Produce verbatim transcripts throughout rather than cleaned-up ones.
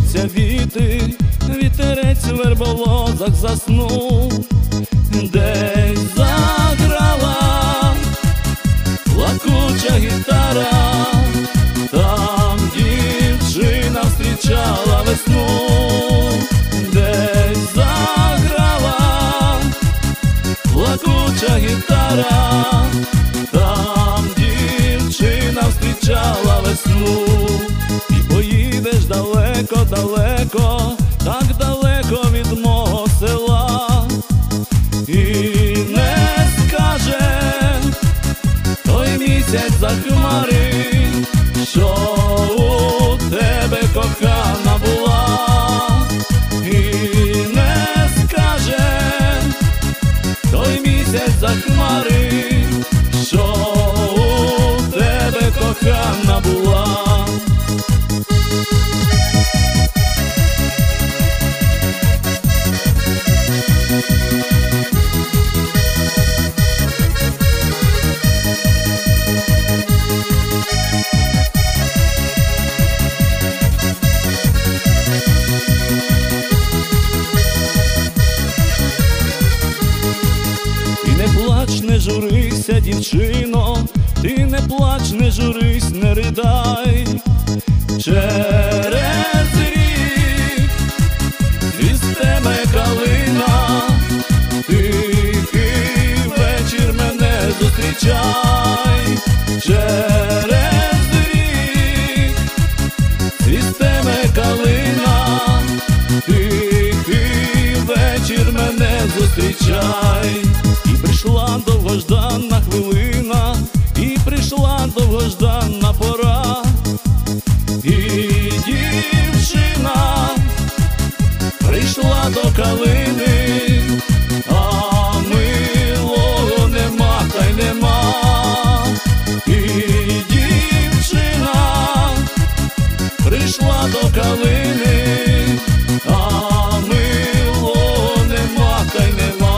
колишуться віти, вітерець в верболозах заснув. Десь заграла плакуча гітара, там дівчина встрічала весну. Десь заграла плакуча гітара, там дівчина встрічала весну. І поїдеш далеко-далеко, так далеко від мого села, і не скаже той місяць за хмари, що у тебе кохана була. І не скаже той місяць за хмари, що у тебе кохана була. Не плач, не журися, дівчино, ти не плач, не журись, не ридай. Через рік цвістиме калина, тихий вечір мене зустрічай. Через рік цвістиме калина, тихий вечір мене зустрічай. Прийшла довгожданна хвилина, і прийшла довгожданна пора, і дівчина прийшла до калини, а милого нема та й нема. І дівчина прийшла до калини, а милого нема та й нема.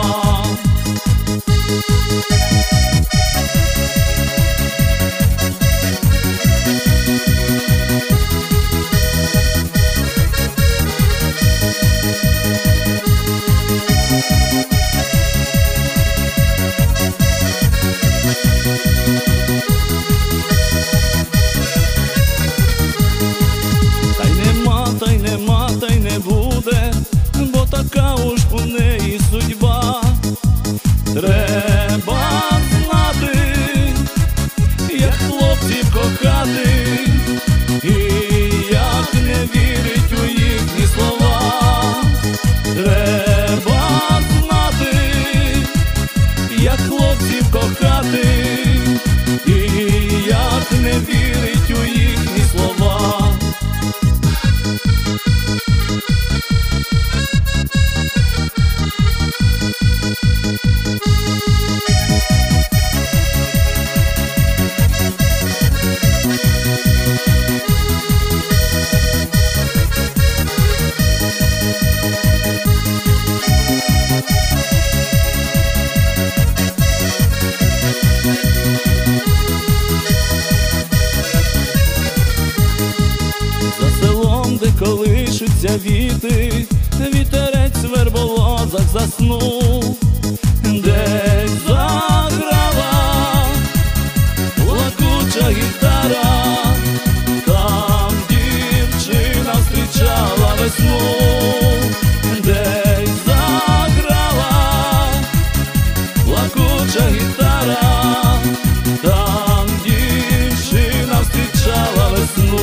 Та й нема, та й нема, та й не буде, бо така уж у неї судьба. Треба знати, як хлопців кохати, і як не вірить у їхні слова. Треба знати, як хлопців кохати, і як не вірить у їхні слова. За селом, де колишуться віти, вітерець в верболозах заснув. Десь заграла плакуча гітара, там дівчина встрічала весну. Десь заграла плакуча гітара, там дівчина встрічала весну.